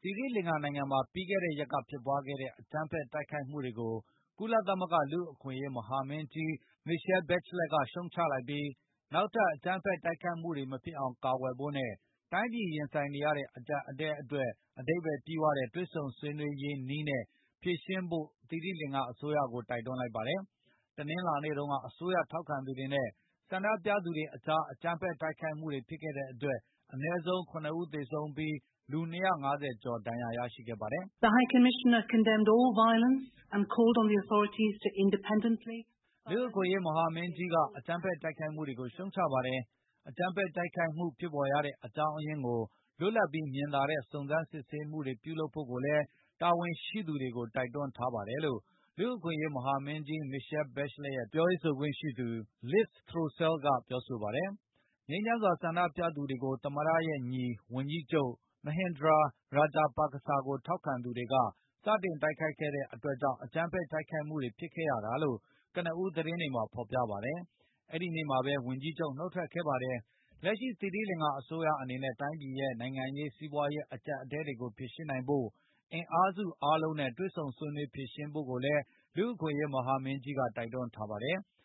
ီရိလင်္ကာနိုင်ငံမှာပြီးခဲ့တဲ့ရက်ကဖြစ်ပွားခဲ့တဲ့အကြမ်းဖက်တိုက်ခိုက်မှုတွေကိုကုလသမဂ္ဂလူ့အခွင့်အရေးမဟာမင်းကြီး Michelle Bachelet ကရှုံချလိုက်ပြီးနောက်ထပ်အကြမ်းဖက်တိုက်ခိုက်မှုတွေမဖြစ်အောင်ကာကွယ်ဖို့နဲ့တိုင်းပြည်ရင်ဆိုင်နေရတဲ့အကျပ်အတည်းအတွက်အဓိပ္ပါယ်ပြည့်ဝတဲ့တွေ့ဆုံဆွေးနွေးရေးနည်းနဲ့ဖြေရှင်းဖို့သီရိလင်္ကာအစိုးရကိုတိုက်တွန်းလိုက်ပါတယ်။တနင်္လာနေ့တုန်းကအစိုးရထောက်ခံသူတွေနဲ့ဆန္ဒပြသူတွေအကြားအကြမ်းဖက်တိုက်ခိုက်မှုတွေဖြစ်ခဲ့တဲ့အတွက်အနည်းဆုံး၇ ဦးသေဆုံးပြီးလူ250ကျော်ဒဏ်ရာရရှိခဲ့ပါတယ်။ The High Commissioner condemned all violence and called on the authorities to independently လူ့အခွင့်အရေးမဟာမင်းကြီးကအကြမ်းဖက်တိုက်ခိုက်မှုတွေကိုရှုံချပါတယ်။အကြမ်းဖက်တိုက်ခိုက်မှုဖြစ်ပေါ်ရတဲ့အကြောင်းအရင်းကိုလွတ်လပ်ပြီးမြင်သာတဲ့စုံစမ်းစစ်ဆေးမှုတွေပြုလုပ်ဖို့ကိုလည်းတာဝန်ရှိသူတွေကိုတိုက်တွန်းထားပါတယ်လို့လူ့အခွင့်အရေးမဟာမင်းကြီး Michelle Bachelet ရဲ့ပြောရေးဆိုခွင့်ရှိသူ Liz Throssell ကပြောဆိုပါတယ်။ငြိမ်းချမ်းစွာဆန္ဒပြသူတွေကိုသမ္မတရဲ့ညီဝန်ကြီးချုပ် Mahinda Rajapaksa ကိုထောက်ခံသူတွေကစတင်တိုက်ခိုက်ခဲ့တဲ့အတွက်ကြောင့်အကြမ်းဖက်တိုက်ခိုက်မှုတွေဖြစ်ခဲ့ရတာလို့ကနဦးသတင်းတွေမှာဖေါ်ပြပါတယ်။အဲဒီနေ့မှာပဲဝန်ကြီးချုပ်နှုတ်ထွက်ခဲ့ပါတယ်။လက်ရှိသီရိလင်္ကာအစိုးရအနေနဲ့တိုင်းပြည်ရဲ့နိုင်ငံရေးစီးပွားရေးအကျပ်အတည်းတွေကိုဖြေရှင်းနိုင်ဖို့အင်အားစုအားလုံးနဲ့တွေ့ဆုံဆွေးနွေးဖြေရှင်းဖို့ကိုလည်းလူ့အခွင့်အရေးမဟာမင်းကြီးကတိုက်တွန်းထားပါတယ်။